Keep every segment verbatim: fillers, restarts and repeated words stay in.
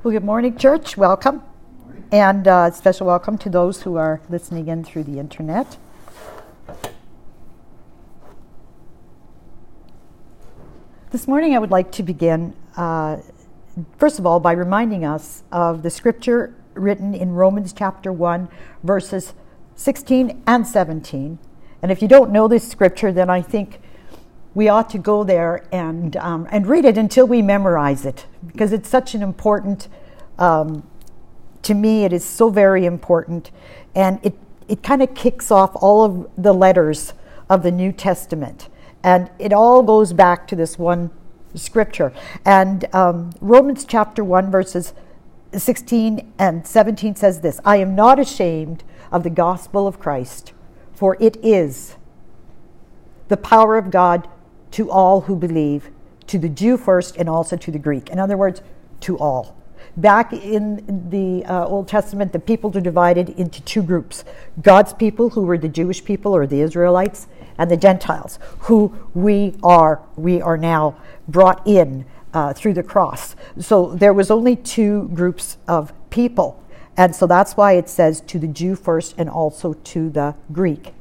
Well, good morning, church. Welcome. And uh, special welcome to those who are listening in through the internet. This morning I would like to begin, uh, first of all, by reminding us of the scripture written in Romans chapter one, verses sixteen and seventeen. And if you don't know this scripture, then I think we ought to go there and um, and read it until we memorize it, because it's such an important, um, to me it is so very important, and it, it kind of kicks off all of the letters of the New Testament. And it all goes back to this one scripture. And um, Romans chapter one, verses sixteen and seventeen says this: I am not ashamed of the gospel of Christ, for it is the power of God to all who believe, to the Jew first and also to the Greek. In other words, to all. Back in the uh, Old Testament, the people are divided into two groups: God's people, who were the Jewish people or the Israelites, and the Gentiles, who we are. We are now brought in uh, through the cross. So there was only two groups of people. And so that's why it says to the Jew first and also to the Greek.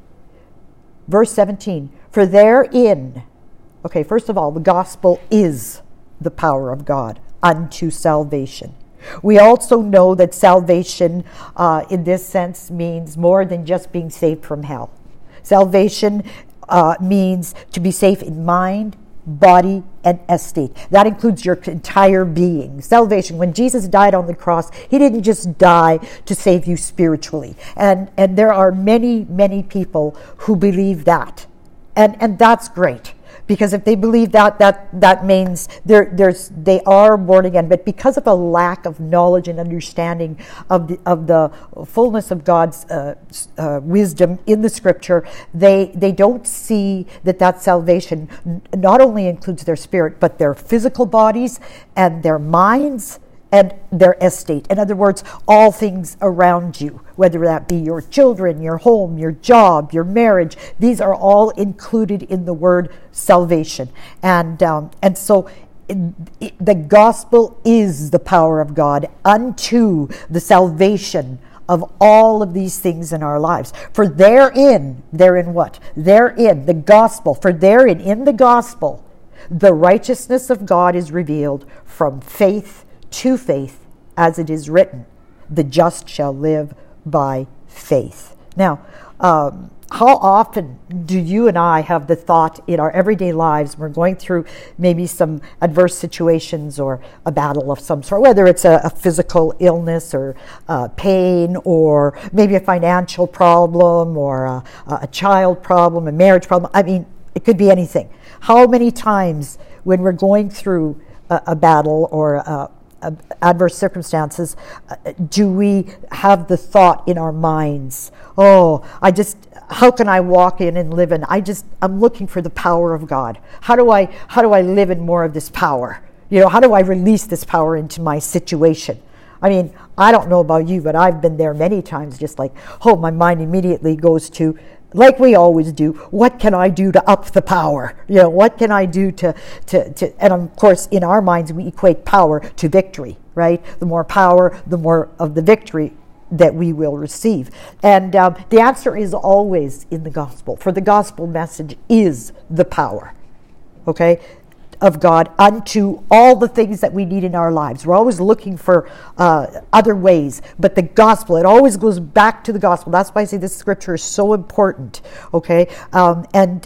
Verse seventeen, for therein, okay, first of all, the gospel is the power of God unto salvation. We also know that salvation uh, in this sense means more than just being saved from hell. Salvation uh, means to be safe in mind, body, and estate. That includes your entire being. Salvation, when Jesus died on the cross, he didn't just die to save you spiritually. And and there are many, many people who believe that. And and that's great. Because if they believe that, that that means they're, there's, they are born again. But because of a lack of knowledge and understanding of the, of the fullness of God's uh, uh, wisdom in the Scripture, they they don't see that that salvation n- not only includes their spirit, but their physical bodies and their minds and their estate. In other words, all things around you, whether that be your children, your home, your job, your marriage, these are all included in the word salvation. And um, and so it, it, the gospel is the power of God unto the salvation of all of these things in our lives. For therein, therein what? Therein, the gospel, for therein, in the gospel, the righteousness of God is revealed from faith to faith, as it is written, the just shall live by faith. Now, um, how often do you and I have the thought in our everyday lives, we're going through maybe some adverse situations or a battle of some sort, whether it's a, a physical illness or uh, pain, or maybe a financial problem, or a, a child problem, a marriage problem. I mean, it could be anything. How many times when we're going through a, a battle or a adverse circumstances, uh, do we have the thought in our minds, oh, I just, how can I walk in and live in, I just, I'm looking for the power of God. How do I, how do I live in more of this power? You know, how do I release this power into my situation? I mean, I don't know about you, but I've been there many times, just like, oh, my mind immediately goes to, like we always do, what can I do to up the power? You know, what can I do to, to, to, and of course, in our minds, we equate power to victory, right? The more power, the more of the victory that we will receive. And um, the answer is always in the gospel, for the gospel message is the power, okay, of God unto all the things that we need in our lives. We're always looking for uh, other ways, but the gospel, it always goes back to the gospel. That's why I say this scripture is so important, okay? Um, and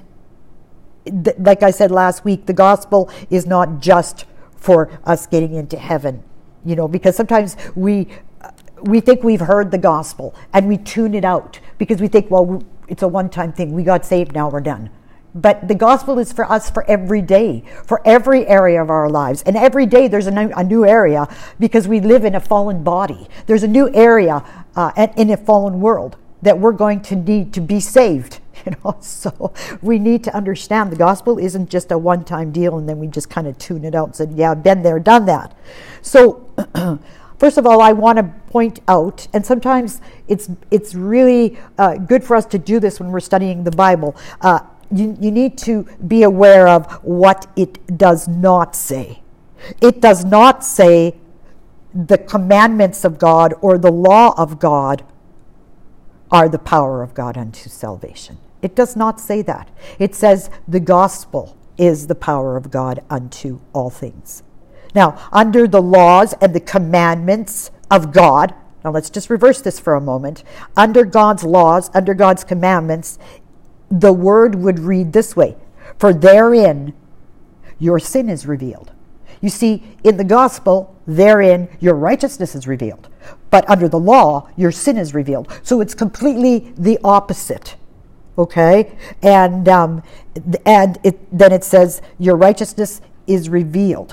th- like I said last week, the gospel is not just for us getting into heaven, you know, because sometimes we we think we've heard the gospel and we tune it out because we think, well, it's a one-time thing. We got saved, now we're done. But the gospel is for us for every day, for every area of our lives. And every day there's a new, a new area, because we live in a fallen body. There's a new area uh, in a fallen world that we're going to need to be saved. You know, so we need to understand the gospel isn't just a one-time deal and then we just kind of tune it out and said, yeah, been there, done that. So first of all, I want to point out, and sometimes it's it's really uh, good for us to do this when we're studying the Bible, uh, You, you need to be aware of what it does not say. It does not say the commandments of God or the law of God are the power of God unto salvation. It does not say that. It says the gospel is the power of God unto all things. Now, under the laws and the commandments of God, now let's just reverse this for a moment. Under God's laws, under God's commandments, the word would read this way: for therein your sin is revealed. You see, in the gospel, therein your righteousness is revealed. But under the law, your sin is revealed. So it's completely the opposite. Okay? And um, and it, then it says, your righteousness is revealed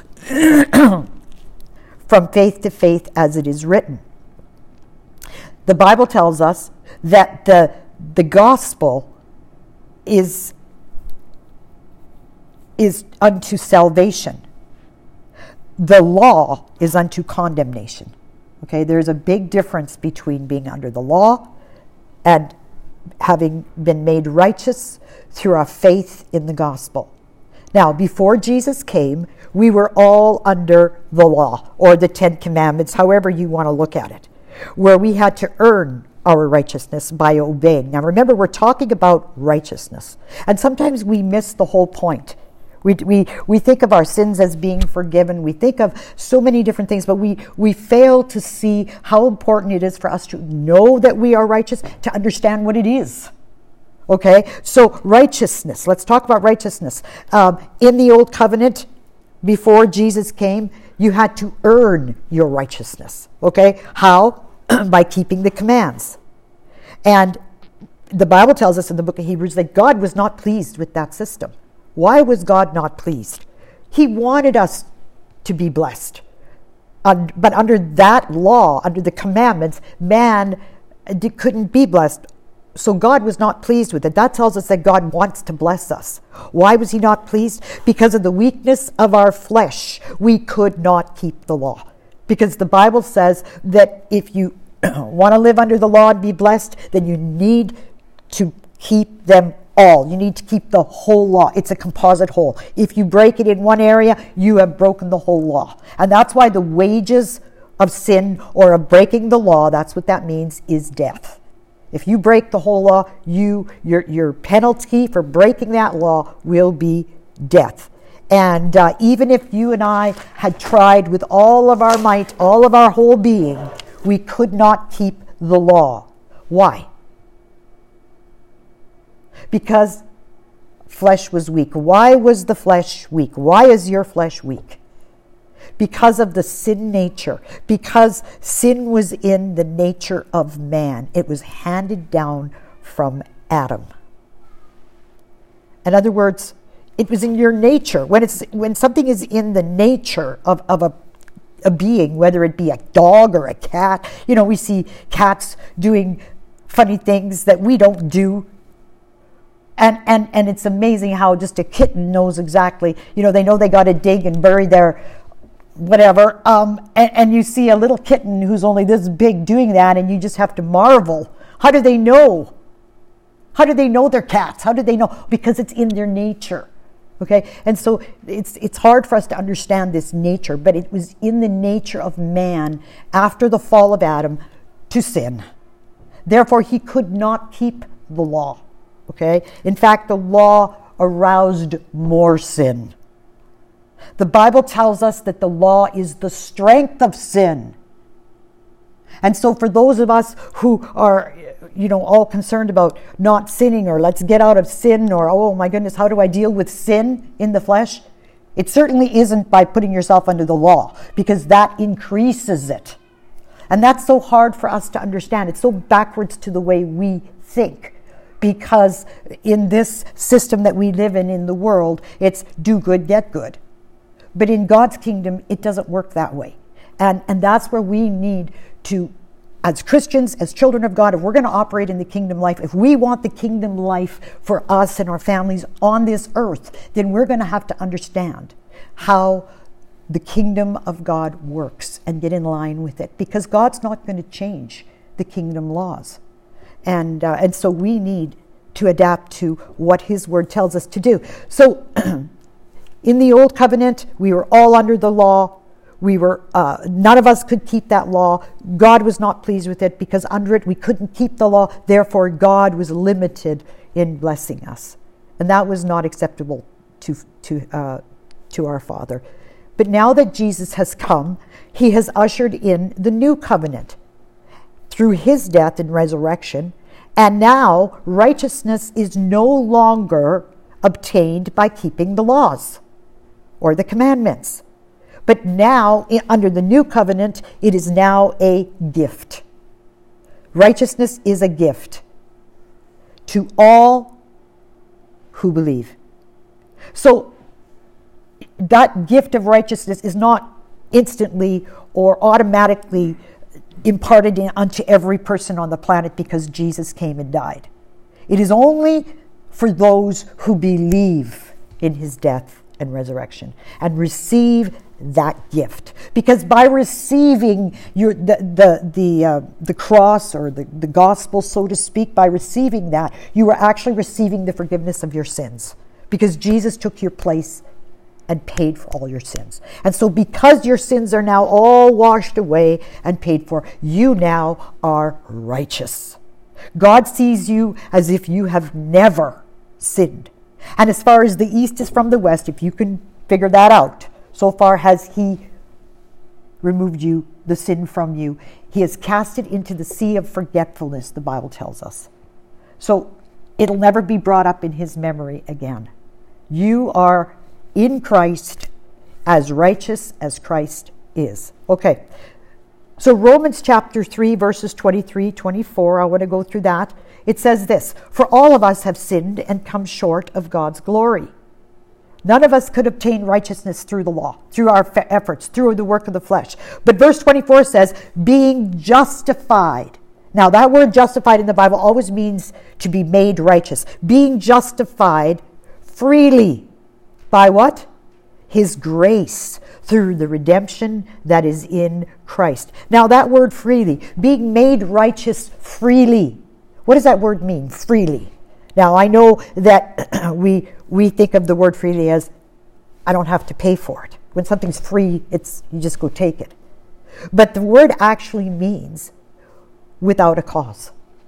from faith to faith, as it is written. The Bible tells us that the, the gospel is, is unto salvation. The law is unto condemnation. Okay, there's a big difference between being under the law and having been made righteous through our faith in the gospel. Now, before Jesus came, we were all under the law, or the Ten Commandments, however you want to look at it, where we had to earn our righteousness by obeying. Now, remember, we're talking about righteousness, and sometimes we miss the whole point. We, we we think of our sins as being forgiven. We think of so many different things, but we, we fail to see how important it is for us to know that we are righteous, to understand what it is. Okay? So righteousness. Let's talk about righteousness. Um, in the Old Covenant, before Jesus came, you had to earn your righteousness. Okay? How? By keeping the commands. And the Bible tells us in the book of Hebrews that God was not pleased with that system. Why was God not pleased? He wanted us to be blessed. Uh, but under that law, under the commandments, man d- couldn't be blessed. So God was not pleased with it. That tells us that God wants to bless us. Why was he not pleased? Because of the weakness of our flesh, we could not keep the law. Because the Bible says that if you want to live under the law and be blessed, then you need to keep them all. You need to keep the whole law. It's a composite whole. If you break it in one area, you have broken the whole law. And that's why the wages of sin or of breaking the law, that's what that means, is death. If you break the whole law, you your your penalty for breaking that law will be death. And uh, even if you and I had tried with all of our might, all of our whole being, we could not keep the law. Why? Because flesh was weak. Why was the flesh weak? Why is your flesh weak? Because of the sin nature. Because sin was in the nature of man. It was handed down from Adam. In other words, it was in your nature. When it's when something is in the nature of, of a, a being, whether it be a dog or a cat, you know, we see cats doing funny things that we don't do. And, and and it's amazing how just a kitten knows exactly, you know, they know they got to dig and bury their whatever. Um, and, and you see a little kitten who's only this big doing that, and you just have to marvel. How do they know? How do they know they're cats? How do they know? Because it's in their nature. Okay? And so it's it's hard for us to understand this nature, but it was in the nature of man after the fall of Adam to sin. Therefore, he could not keep the law. Okay? In fact, the law aroused more sin. The Bible tells us that the law is the strength of sin. And so for those of us who are, you know, all concerned about not sinning, or let's get out of sin, or, oh my goodness, how do I deal with sin in the flesh? It certainly isn't by putting yourself under the law, because that increases it. And that's so hard for us to understand. It's so backwards to the way we think. Because in this system that we live in in the world, it's do good, get good. But in God's kingdom, it doesn't work that way. And, and that's where we need to, as Christians, as children of God, if we're going to operate in the kingdom life, if we want the kingdom life for us and our families on this earth, then we're going to have to understand how the kingdom of God works and get in line with it. Because God's not going to change the kingdom laws. And uh, and so we need to adapt to what his word tells us to do. So in the Old Covenant, we were all under the law. We were, uh, none of us could keep that law. God was not pleased with it because under it we couldn't keep the law. Therefore, God was limited in blessing us. And that was not acceptable to, to, uh, to our Father. But now that Jesus has come, he has ushered in the new covenant through his death and resurrection. And now righteousness is no longer obtained by keeping the laws or the commandments. But now, under the new covenant, it is now a gift. Righteousness is a gift to all who believe. So that gift of righteousness is not instantly or automatically imparted unto every person on the planet because Jesus came and died. It is only for those who believe in his death and resurrection and receive that gift. Because by receiving your the the the, uh, the cross or the, the gospel, so to speak, by receiving that, you are actually receiving the forgiveness of your sins. Because Jesus took your place and paid for all your sins. And so because your sins are now all washed away and paid for, you now are righteous. God sees you as if you have never sinned. And as far as the east is from the west, if you can figure that out, so far has he removed you, the sin from you. He has cast it into the sea of forgetfulness, the Bible tells us. So it'll never be brought up in his memory again. You are in Christ, as righteous as Christ is. Okay, so Romans chapter three, verses twenty-three, twenty-four, I want to go through that. It says this, "For all of us have sinned and come short of God's glory." None of us could obtain righteousness through the law, through our fe- efforts, through the work of the flesh. But verse twenty-four says, being justified. Now that word justified in the Bible always means to be made righteous. Being justified freely. By what? His grace, through the redemption that is in Christ. Now that word freely, being made righteous freely. What does that word mean, freely? Now I know that we we think of the word freely as, I don't have to pay for it. When something's free, it's you just go take it. But the word actually means without a cause.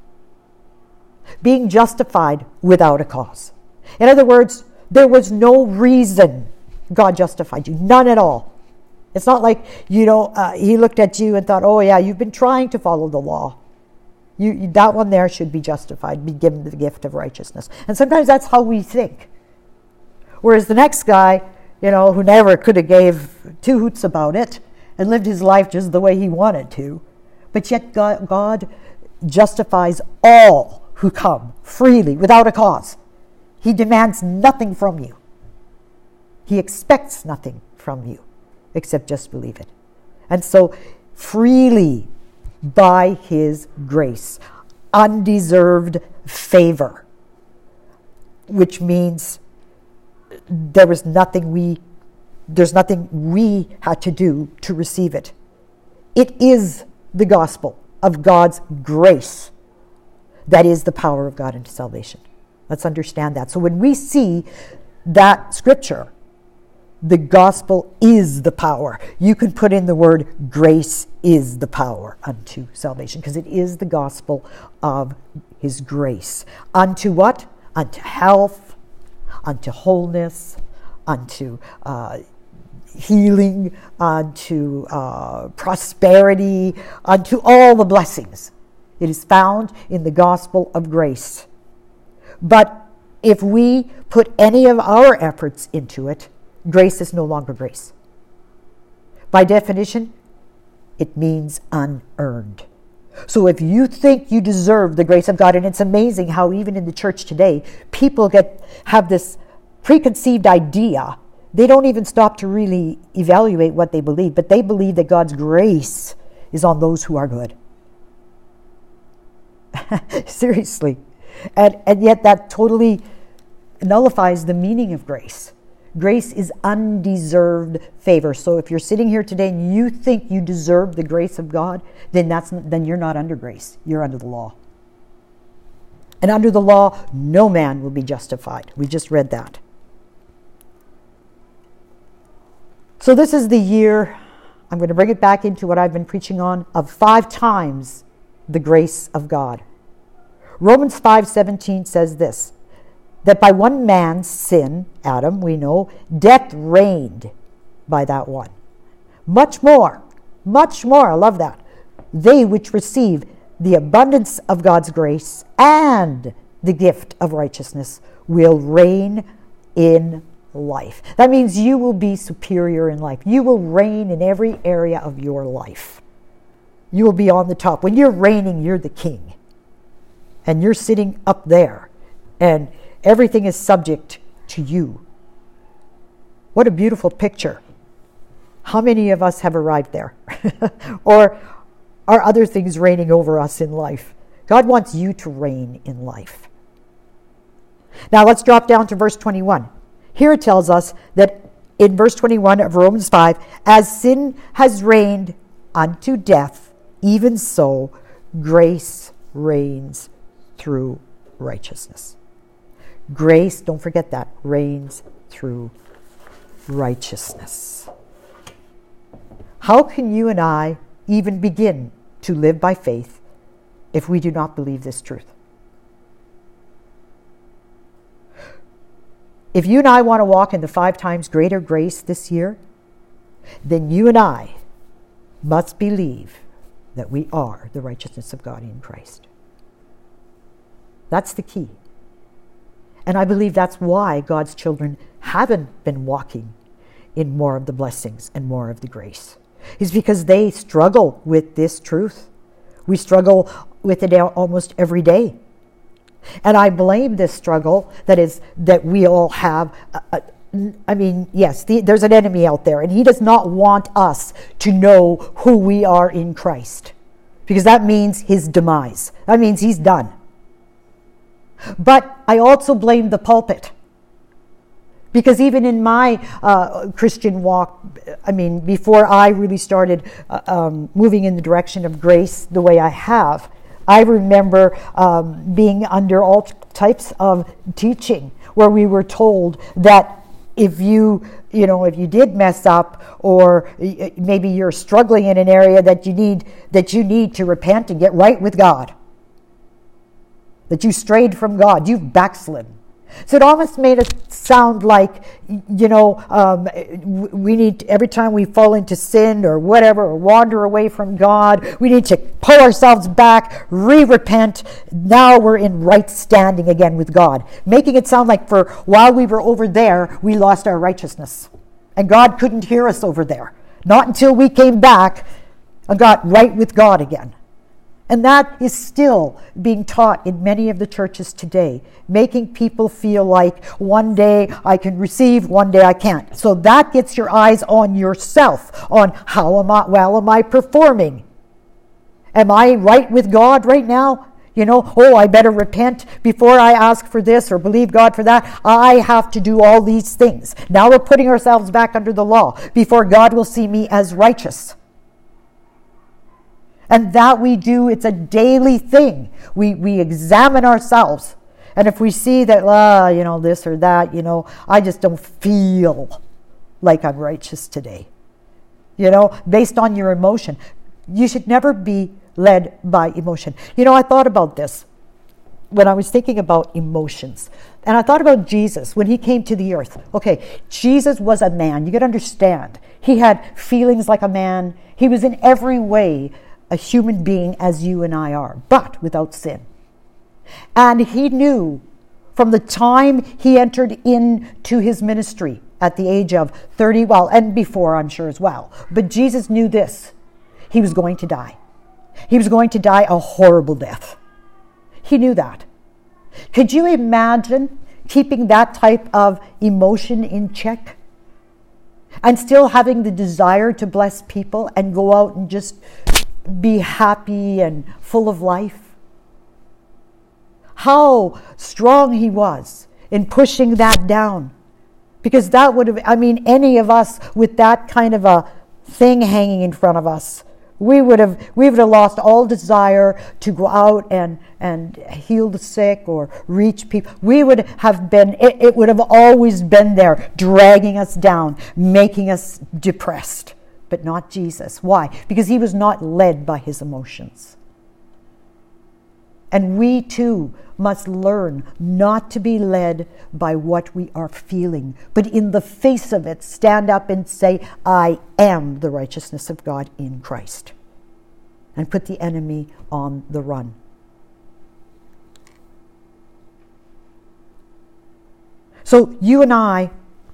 Being justified without a cause. In other words, there was no reason God justified you. None at all. It's not like, you know, uh, he looked at you and thought, oh yeah, you've been trying to follow the law. You, you that one there should be justified, be given the gift of righteousness. And sometimes that's how we think. Whereas the next guy, you know, who never could have gave two hoots about it and lived his life just the way he wanted to, but yet God, God justifies all who come freely, without a cause. He demands nothing from you. He expects nothing from you except just believe it. And so freely by his grace, undeserved favor, which means there was nothing we there's nothing we had to do to receive it. It is the gospel of God's grace that is the power of God into salvation. Let's understand that. So when we see that scripture, the gospel is the power. You can put in the word grace is the power unto salvation, because it is the gospel of his grace. Unto what? Unto health, unto wholeness, unto uh, healing, unto uh, prosperity, unto all the blessings. It is found in the gospel of grace. But if we put any of our efforts into it, grace is no longer grace. By definition, it means unearned. So if you think you deserve the grace of God, and it's amazing how even in the church today, people get have this preconceived idea. They don't even stop to really evaluate what they believe, but they believe that God's grace is on those who are good. Seriously. And, and yet that totally nullifies the meaning of grace. Grace is undeserved favor. So if you're sitting here today and you think you deserve the grace of God, then that's then you're not under grace. You're under the law. And under the law, no man will be justified. We just read that. So this is the year, I'm I'm going to bring it back into what I've been preaching on, of five times the grace of God. Romans five seventeen says this, that by one man's sin, Adam, we know, death reigned by that one. Much more, much more, I love that. They which receive the abundance of God's grace and the gift of righteousness will reign in life. That means you will be superior in life. You will reign in every area of your life. You will be on the top. When you're reigning, you're the king. And you're sitting up there. And everything is subject to you. What a beautiful picture. How many of us have arrived there? Or are other things reigning over us in life? God wants you to reign in life. Now let's drop down to verse twenty-one. Here it tells us that in verse twenty-one of Romans five, as sin has reigned unto death, even so grace reigns through righteousness. Grace, don't forget that, reigns through righteousness. How can you and I even begin to live by faith if we do not believe this truth? If you and I want to walk in the five times greater grace this year, then you and I must believe that we are the righteousness of God in Christ. That's the key. And I believe that's why God's children haven't been walking in more of the blessings and more of the grace. It's because they struggle with this truth. We struggle with it almost every day. And I blame this struggle that is that we all have. Uh, uh, I mean, yes, the, there's an enemy out there, and he does not want us to know who we are in Christ, because that means his demise. That means he's done. But I also blame the pulpit, because even in my uh, Christian walk, I mean, before I really started uh, um, moving in the direction of grace the way I have, I remember um, being under all types of teaching where we were told that if you, you know, if you did mess up, or maybe you're struggling in an area that you need, that you need to repent and get right with God, that you strayed from God, you've backslidden. So it almost made it sound like, you know, um, we need, every time we fall into sin or whatever, or wander away from God, we need to pull ourselves back, re-repent. Now we're in right standing again with God. Making it sound like for while we were over there, we lost our righteousness. And God couldn't hear us over there. Not until we came back and got right with God again. And that is still being taught in many of the churches today, making people feel like one day I can receive, one day I can't. So that gets your eyes on yourself, on how am I, well am I performing? Am I right with God right now? You know, oh, I better repent before I ask for this or believe God for that. I have to do all these things. Now we're putting ourselves back under the law before God will see me as righteous. And that we do, it's a daily thing. We we examine ourselves. And if we see that, ah, you know, this or that, you know, I just don't feel like I'm righteous today. You know, based on your emotion. You should never be led by emotion. You know, I thought about this when I was thinking about emotions. And I thought about Jesus when he came to the earth. Okay, Jesus was a man. You got to understand. He had feelings like a man. He was in every way a human being as you and I are, but without sin. And he knew from the time he entered into his ministry at the age of thirty, well, and before I'm sure as well, but Jesus knew this. He was going to die. He was going to die a horrible death. He knew that. Could you imagine keeping that type of emotion in check and still having the desire to bless people and go out and just be happy and full of life? How strong he was in pushing that down. Because that would have, I mean, any of us with that kind of a thing hanging in front of us, we would have we would have lost all desire to go out and, and heal the sick or reach people. We would have been, it, it would have always been there, dragging us down, making us depressed. But but not Jesus. Why? Because he was not led by his emotions. And we too must learn not to be led by what we are feeling, but in the face of it, stand up and say, I am the righteousness of God in Christ. And put the enemy on the run. So you and I,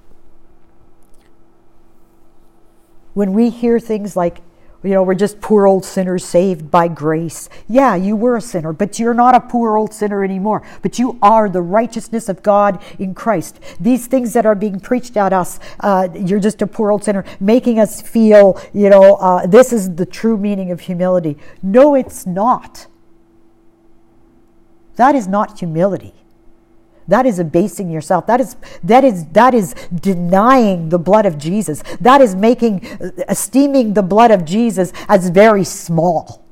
when we hear things like, you know, we're just poor old sinners saved by grace. Yeah, you were a sinner, but you're not a poor old sinner anymore. But you are the righteousness of God in Christ. These things that are being preached at us, uh, you're just a poor old sinner, making us feel, you know, uh, this is the true meaning of humility. No, it's not. That is not humility. That is abasing yourself. That is that is that is denying the blood of Jesus. That is making esteeming the blood of Jesus as very small.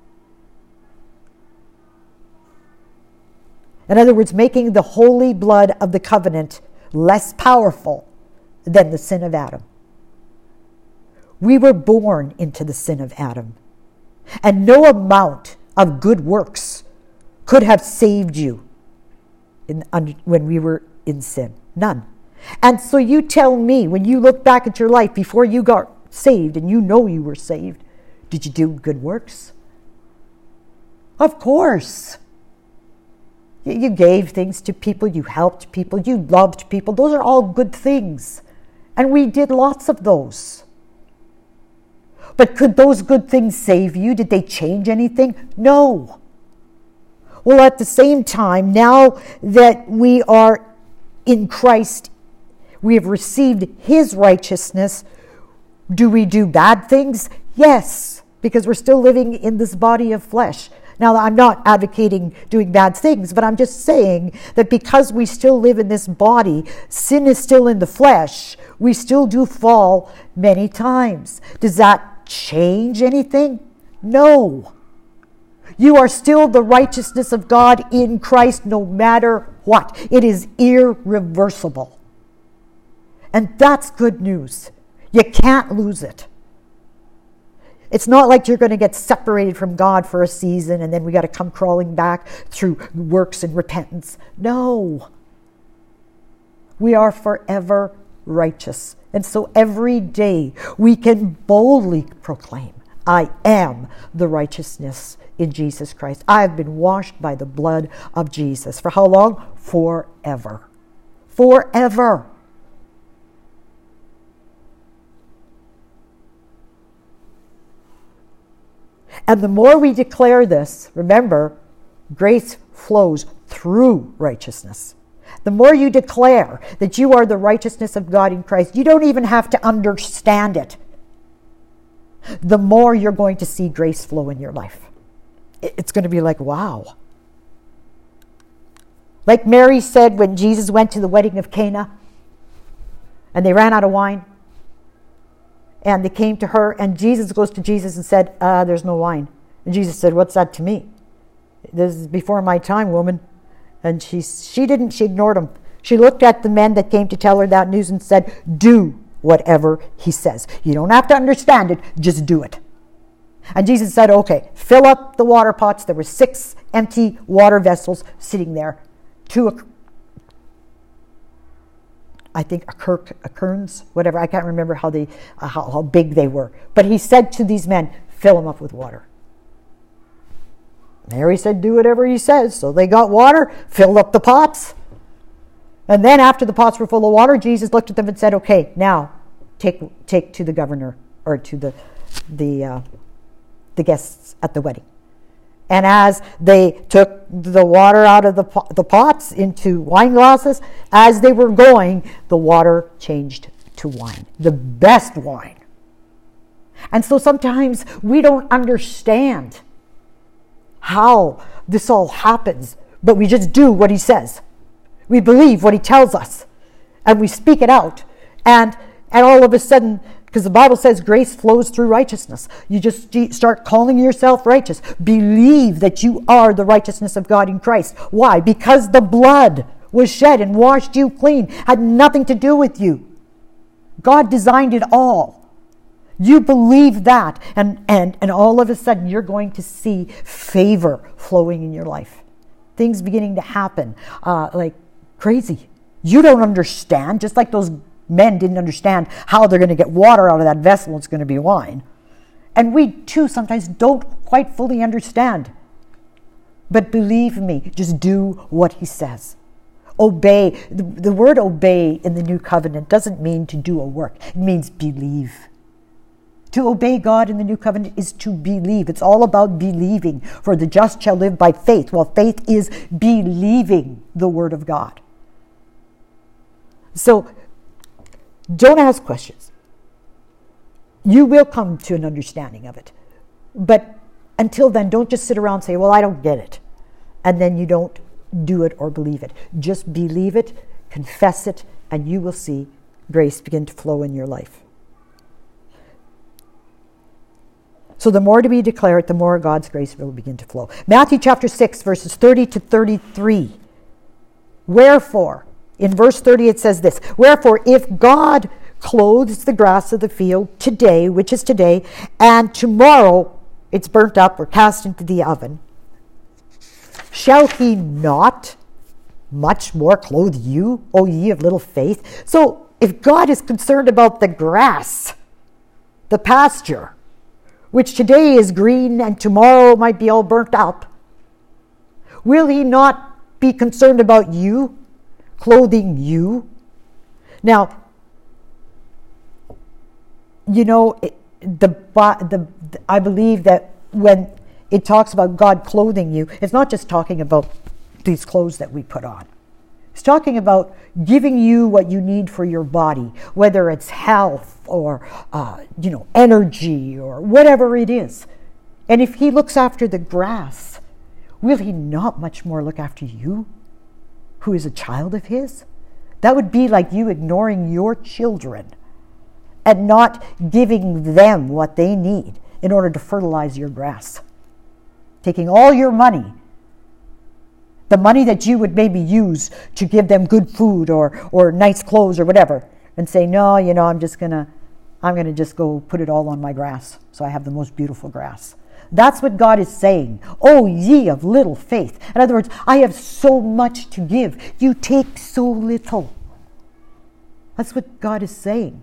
In other words, making the holy blood of the covenant less powerful than the sin of Adam. We were born into the sin of Adam, and no amount of good works could have saved you In, when we were in sin. None. And so you tell me, when you look back at your life before you got saved and you know you were saved, did you do good works? Of course. You, you gave things to people, you helped people, you loved people. Those are all good things. And we did lots of those. But could those good things save you? Did they change anything? No. Well, at the same time, now that we are in Christ, we have received his righteousness. Do we do bad things? Yes, because we're still living in this body of flesh. Now, I'm not advocating doing bad things, but I'm just saying that because we still live in this body, sin is still in the flesh, we still do fall many times. Does that change anything? No. You are still the righteousness of God in Christ no matter what. It is irreversible. And that's good news. You can't lose it. It's not like you're going to get separated from God for a season and then we got to come crawling back through works and repentance. No. We are forever righteous. And so every day we can boldly proclaim, I am the righteousness in Jesus Christ. I have been washed by the blood of Jesus. For how long? Forever. Forever. And the more we declare this, remember, grace flows through righteousness. The more you declare that you are the righteousness of God in Christ, you don't even have to understand it. The more you're going to see grace flow in your life. It's going to be like, wow. Like Mary said when Jesus went to the wedding of Cana and they ran out of wine and they came to her and Jesus goes to Jesus and said, uh, there's no wine. And Jesus said, what's that to me? This is before my time, woman. And she, she didn't, she ignored him. She looked at the men that came to tell her that news and said, do whatever he says. You don't have to understand it, just do it. And Jesus said, okay, fill up the water pots. There were six empty water vessels sitting there. Two, I think, a kirk, a kerns, whatever. I can't remember how, they, uh, how, how big they were. But he said to these men, fill them up with water. Mary said, do whatever he says. So they got water, filled up the pots. And then after the pots were full of water, Jesus looked at them and said, okay, now take take to the governor or to the the uh, the guests at the wedding. And as they took the water out of the, the pots into wine glasses, as they were going, the water changed to wine, the best wine. And so sometimes we don't understand how this all happens, but we just do what he says. We believe what he tells us, and we speak it out. And, and all of a sudden, because the Bible says grace flows through righteousness. You just start calling yourself righteous. Believe that you are the righteousness of God in Christ. Why? Because the blood was shed and washed you clean. Had nothing to do with you. God designed it all. You believe that, and, and, and all of a sudden you're going to see favor flowing in your life. Things beginning to happen uh, like crazy. You don't understand, just like those men didn't understand how they're going to get water out of that vessel. It's going to be wine. And we too sometimes don't quite fully understand. But believe me, just do what he says. Obey. The, the word obey in the New Covenant doesn't mean to do a work. It means believe. To obey God in the New Covenant is to believe. It's all about believing. For the just shall live by faith. Well, faith is believing the word of God. So, don't ask questions. You will come to an understanding of it. But until then, don't just sit around and say, well, I don't get it. And then you don't do it or believe it. Just believe it, confess it, and you will see grace begin to flow in your life. So the more we declare it, the more God's grace will begin to flow. Matthew chapter six, verses thirty to thirty-three. Wherefore, in verse thirty it says this, wherefore if God clothes the grass of the field today, which is today, and tomorrow it's burnt up or cast into the oven, shall he not much more clothe you, O ye of little faith? So if God is concerned about the grass, the pasture, which today is green and tomorrow might be all burnt up, will he not be concerned about you, clothing you? Now, you know, the, the, the I believe that when it talks about God clothing you, it's not just talking about these clothes that we put on. It's talking about giving you what you need for your body, whether it's health or, uh, you know, energy or whatever it is. And if he looks after the grass, will he not much more look after you, who is a child of his? That would be like you ignoring your children and not giving them what they need in order to fertilize your grass. Taking all your money, the money that you would maybe use to give them good food or, or nice clothes or whatever, and say, no, you know, I'm just gonna, I'm gonna just go put it all on my grass so I have the most beautiful grass. That's what God is saying. Oh, ye of little faith. In other words, I have so much to give. You take so little. That's what God is saying.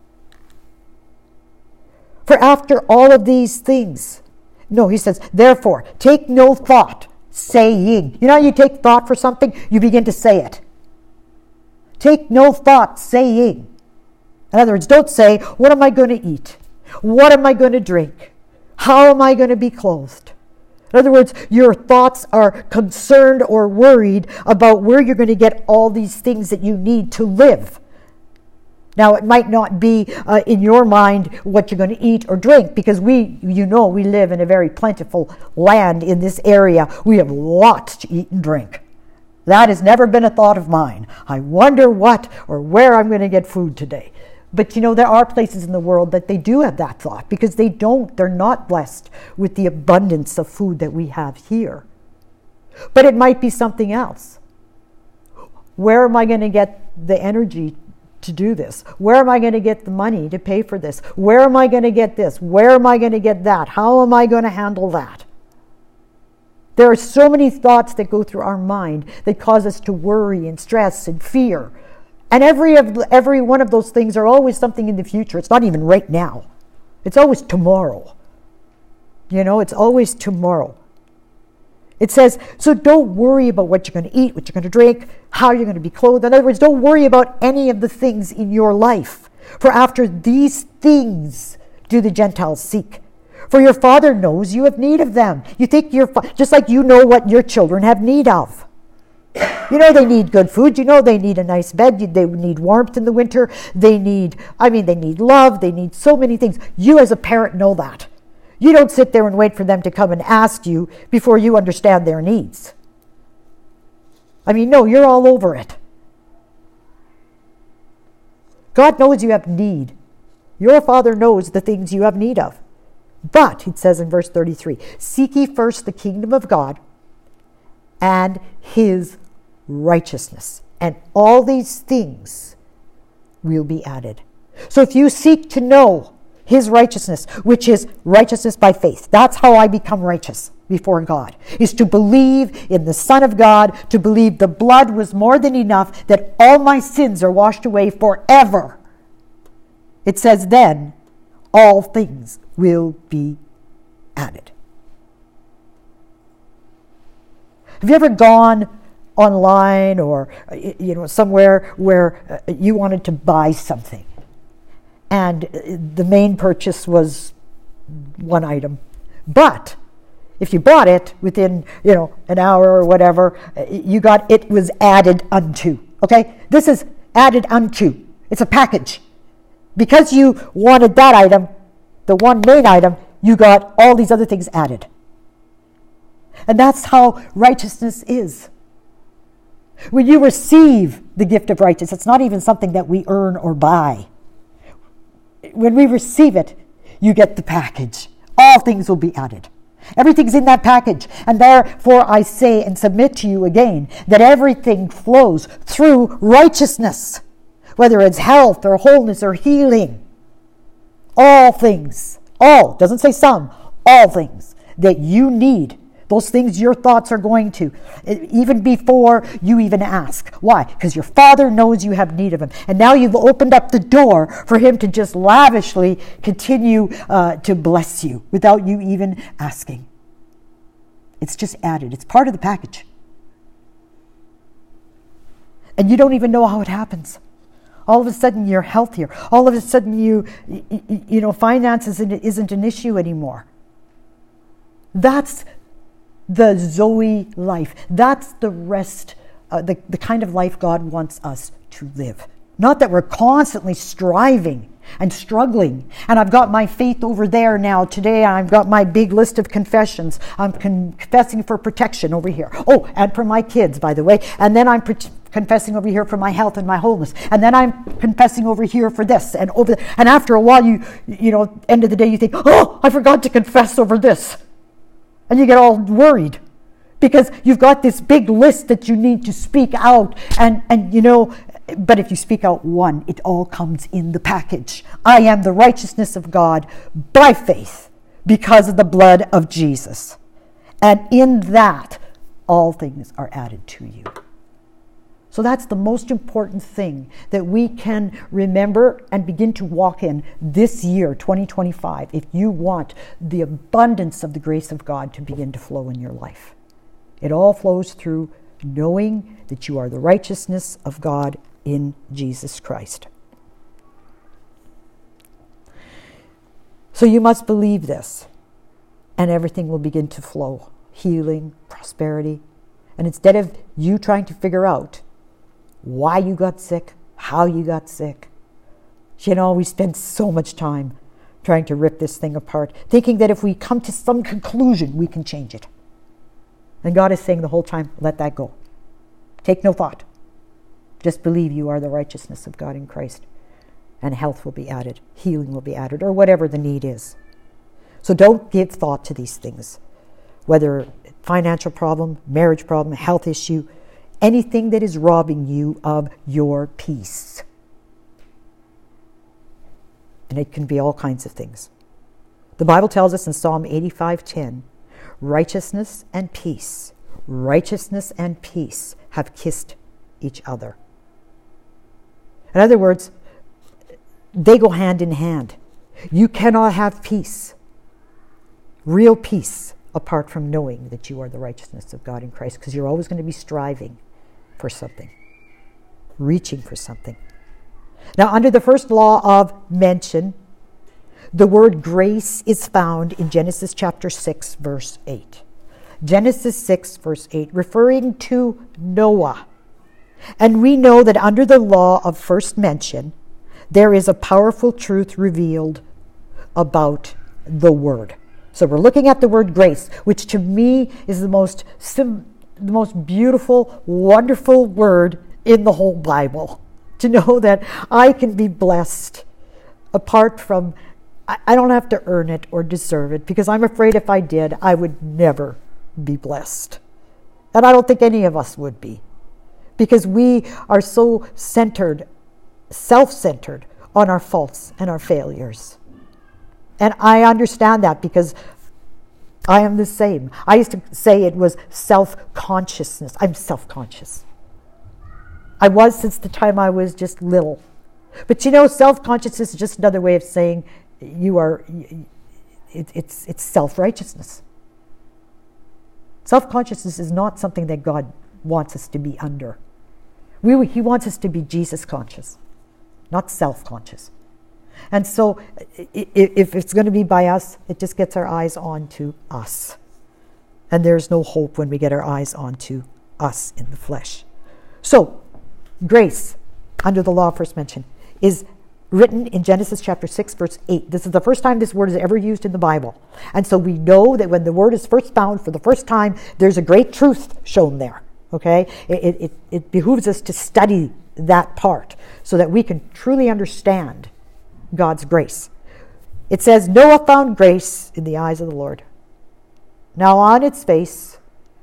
For after all of these things, no, he says, therefore, take no thought, saying. You know how you take thought for something? You begin to say it. Take no thought, saying. In other words, don't say, what am I going to eat? What am I going to drink? How am I going to be clothed? In other words, your thoughts are concerned or worried about where you're going to get all these things that you need to live. Now, it might not be uh, in your mind what you're going to eat or drink, because we, you know, we live in a very plentiful land in this area. We have lots to eat and drink. That has never been a thought of mine. I wonder what or where I'm going to get food today. But, you know, there are places in the world that they do have that thought, because they don't, they're not blessed with the abundance of food that we have here. But it might be something else. Where am I going to get the energy to do this? Where am I going to get the money to pay for this? Where am I going to get this? Where am I going to get that? How am I going to handle that? There are so many thoughts that go through our mind that cause us to worry and stress and fear. And every of every one of those things are always something in the future. It's not even right now. It's always tomorrow. You know, it's always tomorrow. It says, so don't worry about what you're going to eat, what you're going to drink, how you're going to be clothed. In other words, don't worry about any of the things in your life. For after these things do the Gentiles seek. For your Father knows you have need of them. You think you're, just like you know what your children have need of. You know they need good food. You know they need a nice bed. They need warmth in the winter. They need, I mean, they need love. They need so many things. You as a parent know that. You don't sit there and wait for them to come and ask you before you understand their needs. I mean, no, you're all over it. God knows you have need. Your Father knows the things you have need of. But, it says in verse thirty-three, seek ye first the kingdom of God and his righteousness, and all these things will be added. So if you seek to know his righteousness, which is righteousness by faith. That's how I become righteous before God, is to believe in the Son of God, to believe the blood was more than enough, that all my sins are washed away forever. It says then, all things will be added. Have you ever gone online or you know somewhere where you wanted to buy something, and the main purchase was one item, but if you bought it within you know an hour or whatever, you got it was added unto. Okay, this is added unto. It's a package. Because you wanted that item, the one main item, you got all these other things added. And that's how righteousness is. When you receive the gift of righteousness, it's not even something that we earn or buy. When we receive it, you get the package. All things will be added. Everything's in that package. And therefore I say and submit to you again that everything flows through righteousness. Whether it's health or wholeness or healing. All things. All. Doesn't say some. All things that you need. Those things your thoughts are going to. Even before you even ask. Why? Because your Father knows you have need of Him. And now you've opened up the door for Him to just lavishly continue uh, to bless you without you even asking. It's just added. It's part of the package. And you don't even know how it happens. All of a sudden you're healthier. All of a sudden you, you, you know, finances isn't an issue anymore. That's the Zoe life. That's the rest, uh, the, the kind of life God wants us to live. Not that we're constantly striving and struggling. And I've got my faith over there now. Today I've got my big list of confessions. I'm confessing for protection over here. Oh, and for my kids, by the way. And then I'm pre- confessing over here for my health and my wholeness. And then I'm confessing over here for this. And over. And after a while, you, you know, end of the day, you think, oh, I forgot to confess over this. And you get all worried. Because you've got this big list that you need to speak out. And, and you know, but if you speak out one, it all comes in the package. I am the righteousness of God by faith because of the blood of Jesus. And in that, all things are added to you. So that's the most important thing that we can remember and begin to walk in this year, twenty twenty-five, if you want the abundance of the grace of God to begin to flow in your life. It all flows through knowing that you are the righteousness of God in Jesus Christ. So you must believe this, and everything will begin to flow. Healing, prosperity. And instead of you trying to figure out why you got sick, how you got sick, you know, we spend so much time trying to rip this thing apart, thinking that if we come to some conclusion, we can change it. And God is saying the whole time, let that go. Take no thought. Just believe you are the righteousness of God in Christ. And health will be added. Healing will be added. Or whatever the need is. So don't give thought to these things. Whether financial problem, marriage problem, health issue. Anything that is robbing you of your peace. And it can be all kinds of things. The Bible tells us in Psalm eighty-five ten, righteousness and peace, righteousness and peace have kissed each other. In other words, they go hand in hand. You cannot have peace, real peace, apart from knowing that you are the righteousness of God in Christ, because you're always going to be striving for something, reaching for something. Now, under the first law of mention, the word grace is found in Genesis chapter six, verse eight. Genesis six, verse eight, referring to Noah. And we know that under the law of first mention, there is a powerful truth revealed about the word. So we're looking at the word grace, which to me is the most sim- the most beautiful, wonderful word in the whole Bible. To know that I can be blessed apart from, I, I don't have to earn it or deserve it, because I'm afraid if I did, I would never be blessed. And I don't think any of us would be. Because we are so centered, self-centered on our faults and our failures. And I understand that because I am the same. I used to say it was self-consciousness. I'm self-conscious. I was since the time I was just little. But you know, self-consciousness is just another way of saying you are, it, it's, it's self-righteousness. Self-consciousness is not something that God wants us to be under. We, he wants us to be Jesus-conscious, not self-conscious. And so if it's going to be by us, it just gets our eyes onto us. And there's no hope when we get our eyes onto us in the flesh. So, grace, under the law first mentioned, is written in Genesis chapter six, verse eight. This is the first time this word is ever used in the Bible. And so we know that when the word is first found for the first time, there's a great truth shown there. Okay? It, it, it behooves us to study that part so that we can truly understand God's grace. It says, Noah found grace in the eyes of the Lord. Now on its face,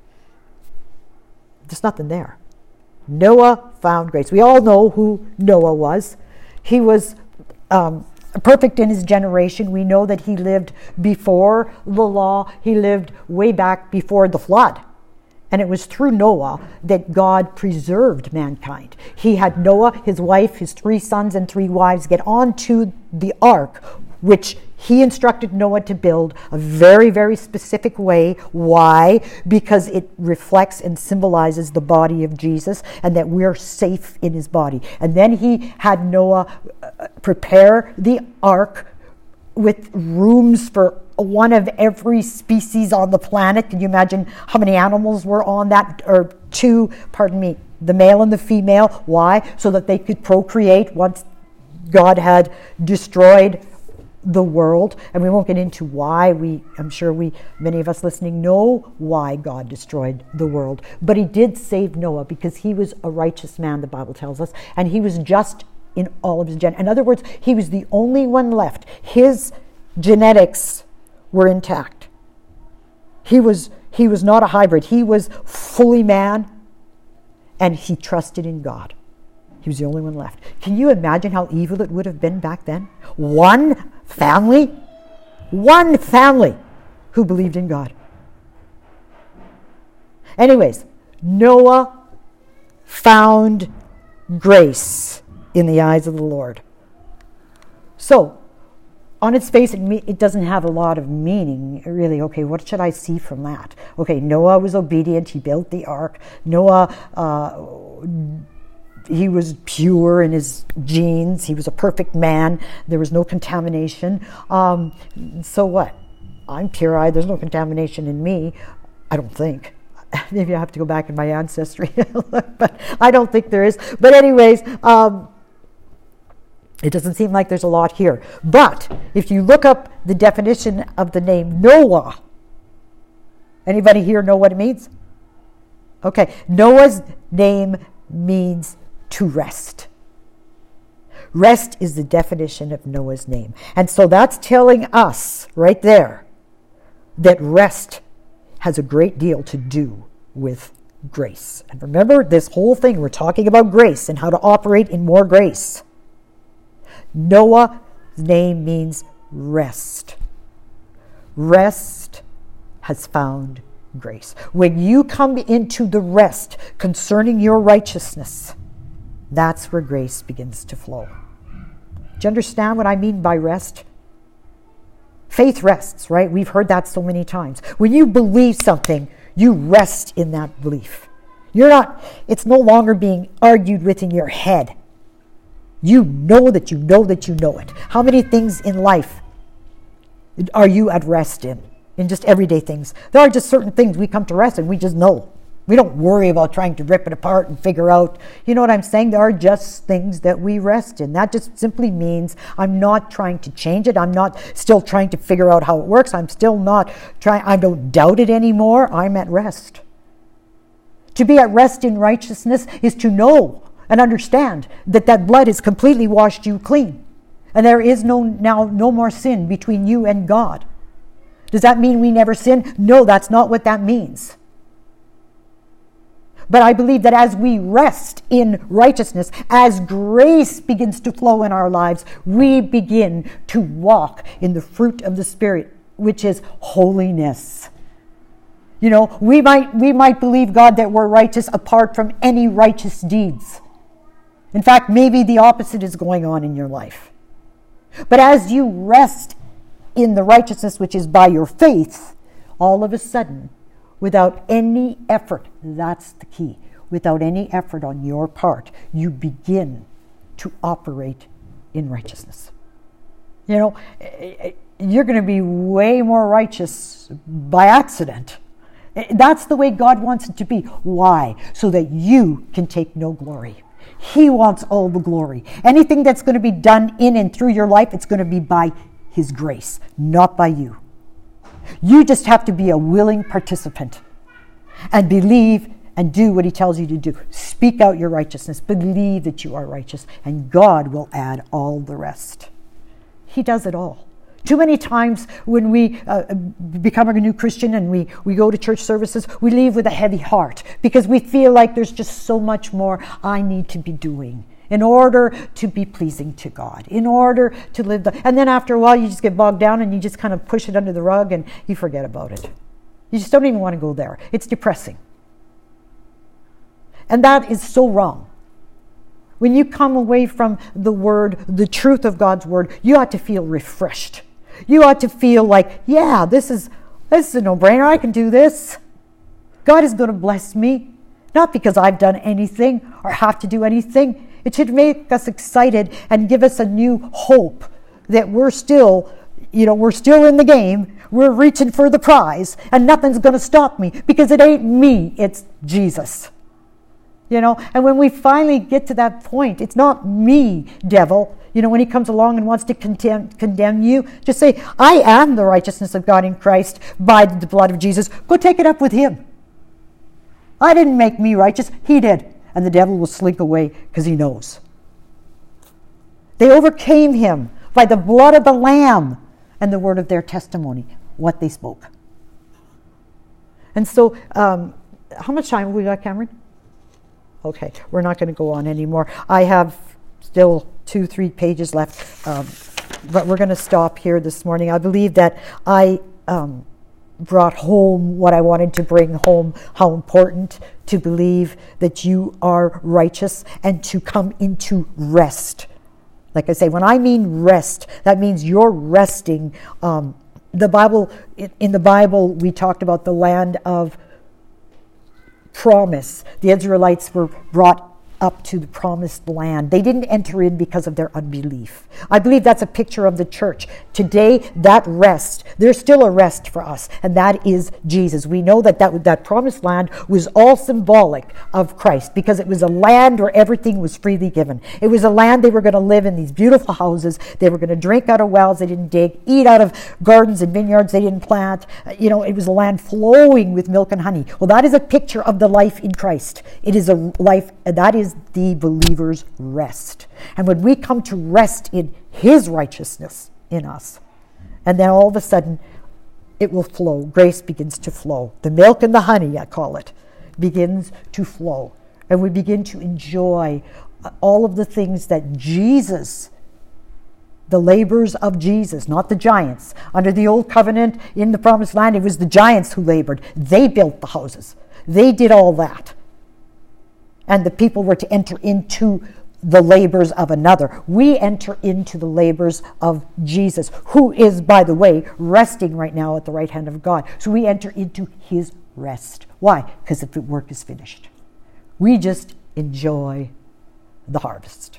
there's nothing there. Noah found grace. We all know who Noah was. He was um, perfect in his generation. We know that he lived before the law. He lived way back before the flood. And it was through Noah that God preserved mankind. He had Noah, his wife, his three sons and three wives get onto the ark, which he instructed Noah to build a very, very specific way. Why? Because it reflects and symbolizes the body of Jesus and that we're safe in his body. And then he had Noah prepare the ark with rooms for one of every species on the planet. Can you imagine how many animals were on that? Or two, pardon me, the male and the female. Why? So that they could procreate once God had destroyed the world. And we won't get into why. We, I'm sure we, many of us listening know why God destroyed the world. But he did save Noah because he was a righteous man, the Bible tells us. And he was just in all of his gen. In other words, he was the only one left. His genetics were intact. He was he was not a hybrid. He was fully man, and he trusted in God. He was the only one left. Can you imagine how evil it would have been back then? One family, one family who believed in God. Anyways, Noah found grace in the eyes of the Lord. So, on its face, it, me- it doesn't have a lot of meaning, really. Okay, what should I see from that? Okay, Noah was obedient. He built the ark. Noah, uh, he was pure in his genes. He was a perfect man. There was no contamination. Um, so what? I'm pure-eyed. There's no contamination in me. I don't think. Maybe I have to go back in my ancestry. But I don't think there is. But anyways, um, it doesn't seem like there's a lot here. But if you look up the definition of the name Noah, anybody here know what it means? Okay, Noah's name means to rest. Rest is the definition of Noah's name. And so that's telling us right there that rest has a great deal to do with grace. And remember, this whole thing, we're talking about grace and how to operate in more grace. Noah's name means rest. Rest has found grace. When you come into the rest concerning your righteousness, that's where grace begins to flow. Do you understand what I mean by rest? Faith rests, right? We've heard that so many times. When you believe something, you rest in that belief. You're not, it's no longer being argued with in your head. You know that you know that you know it. How many things in life are you at rest in? In just everyday things. There are just certain things we come to rest in. We just know. We don't worry about trying to rip it apart and figure out. You know what I'm saying? There are just things that we rest in. That just simply means I'm not trying to change it. I'm not still trying to figure out how it works. I'm still not trying. I don't doubt it anymore. I'm at rest. To be at rest in righteousness is to know and understand that that blood has completely washed you clean. And there is no now no more sin between you and God. Does that mean we never sin? No, that's not what that means. But I believe that as we rest in righteousness, as grace begins to flow in our lives, we begin to walk in the fruit of the Spirit, which is holiness. You know, we might we might believe, God, that we're righteous apart from any righteous deeds. In fact, maybe the opposite is going on in your life. But as you rest in the righteousness which is by your faith, all of a sudden, without any effort, that's the key, without any effort on your part, you begin to operate in righteousness. You know, you're going to be way more righteous by accident. That's the way God wants it to be. Why? So that you can take no glory. He wants all the glory. Anything that's going to be done in and through your life, it's going to be by His grace, not by you. You just have to be a willing participant and believe and do what He tells you to do. Speak out your righteousness. Believe that you are righteous, and God will add all the rest. He does it all. Too many times when we uh, become a new Christian and we, we go to church services, we leave with a heavy heart because we feel like there's just so much more I need to be doing in order to be pleasing to God, in order to live the... And then after a while, you just get bogged down and you just kind of push it under the rug and you forget about it. You just don't even want to go there. It's depressing. And that is so wrong. When you come away from the Word, the truth of God's Word, you ought to feel refreshed. You ought to feel like, yeah, this is, this is a no-brainer. I can do this. God is going to bless me. Not because I've done anything or have to do anything. It should make us excited and give us a new hope that we're still, you know, we're still in the game. We're reaching for the prize and nothing's going to stop me because it ain't me, it's Jesus. You know, and when we finally get to that point, it's not me, devil. You know, when he comes along and wants to condemn, condemn you, just say, I am the righteousness of God in Christ by the blood of Jesus. Go take it up with Him. I didn't make me righteous. He did. And the devil will slink away because he knows. They overcame him by the blood of the Lamb and the word of their testimony, what they spoke. And so, um, how much time have we got, Cameron? Okay, we're not going to go on anymore. I have still two, three pages left, um, but we're going to stop here this morning. I believe that I... Um, brought home what I wanted to bring home, how important to believe that you are righteous and to come into rest. Like I say, when I mean rest, that means you're resting. Um, the Bible, in, in the Bible, we talked about the land of promise. The Israelites were brought up to the promised land. They didn't enter in because of their unbelief. I believe that's a picture of the church. Today, that rest, there's still a rest for us, and that is Jesus. We know that that, that promised land was all symbolic of Christ because it was a land where everything was freely given. It was a land they were going to live in these beautiful houses. They were going to drink out of wells they didn't dig, eat out of gardens and vineyards they didn't plant. You know, it was a land flowing with milk and honey. Well, that is a picture of the life in Christ. It is a life, that is the believer's rest. And when we come to rest in His righteousness in us, and then all of a sudden it will flow. Grace begins to flow. The milk and the honey, I call it, begins to flow. And we begin to enjoy all of the things that Jesus, the labors of Jesus, not the giants. Under the old covenant in the promised land, it was the giants who labored. They built the houses. They did all that. And the people were to enter into the labors of another. We enter into the labors of Jesus, who is, by the way, resting right now at the right hand of God. So we enter into His rest. Why? Because the work is finished. We just enjoy the harvest.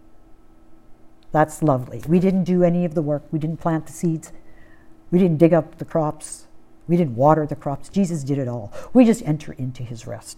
That's lovely. We didn't do any of the work. We didn't plant the seeds. We didn't dig up the crops. We didn't water the crops. Jesus did it all. We just enter into His rest.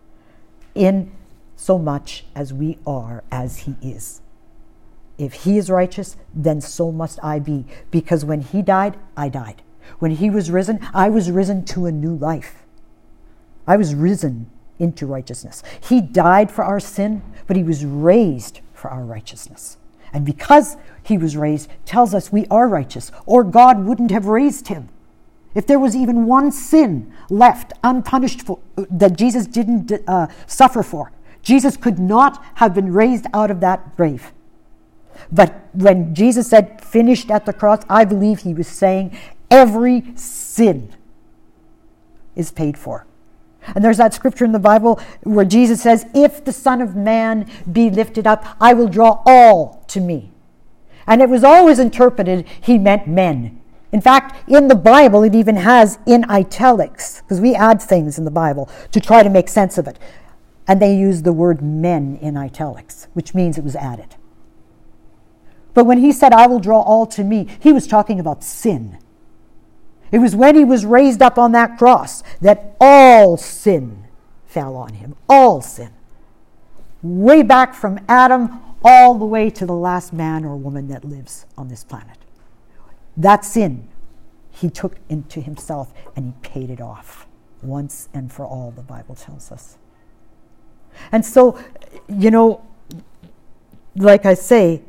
In so much as we are as He is. If He is righteous, then so must I be. Because when He died, I died. When He was risen, I was risen to a new life. I was risen into righteousness. He died for our sin, but He was raised for our righteousness. And because He was raised, tells us we are righteous, or God wouldn't have raised Him. if there was even one sin left unpunished for, that Jesus didn't uh, suffer for, Jesus could not have been raised out of that grave. But when Jesus said finished at the cross, I believe he was saying every sin is paid for. And there's that scripture in the Bible where Jesus says, if the Son of Man be lifted up, I will draw all to me. And it was always interpreted he meant men. In fact, in the Bible, it even has in italics, because we add things in the Bible to try to make sense of it. And they use the word men in italics, which means it was added. But when he said, I will draw all to me, he was talking about sin. It was when he was raised up on that cross that all sin fell on him. All sin. Way back from Adam all the way to the last man or woman that lives on this planet. That sin he took into himself and he paid it off once and for all, the Bible tells us. And so, you know, like I say,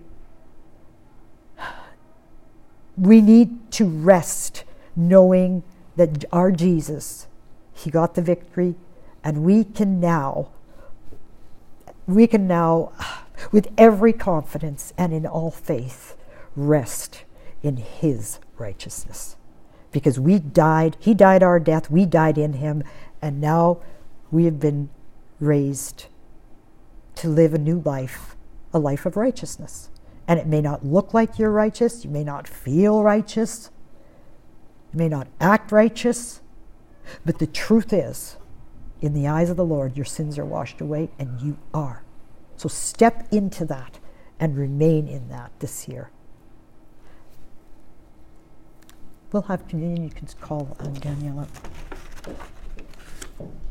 we need to rest knowing that our Jesus, he got the victory, and we can now, we can now, with every confidence and in all faith, rest in his righteousness. Because we died, he died our death, we died in him, and now we have been raised to live a new life, a life of righteousness. And it may not look like you're righteous, you may not feel righteous, you may not act righteous, but the truth is, in the eyes of the Lord, your sins are washed away, and you are. So step into that and remain in that this year. We'll have communion. You can call um, Danielle up.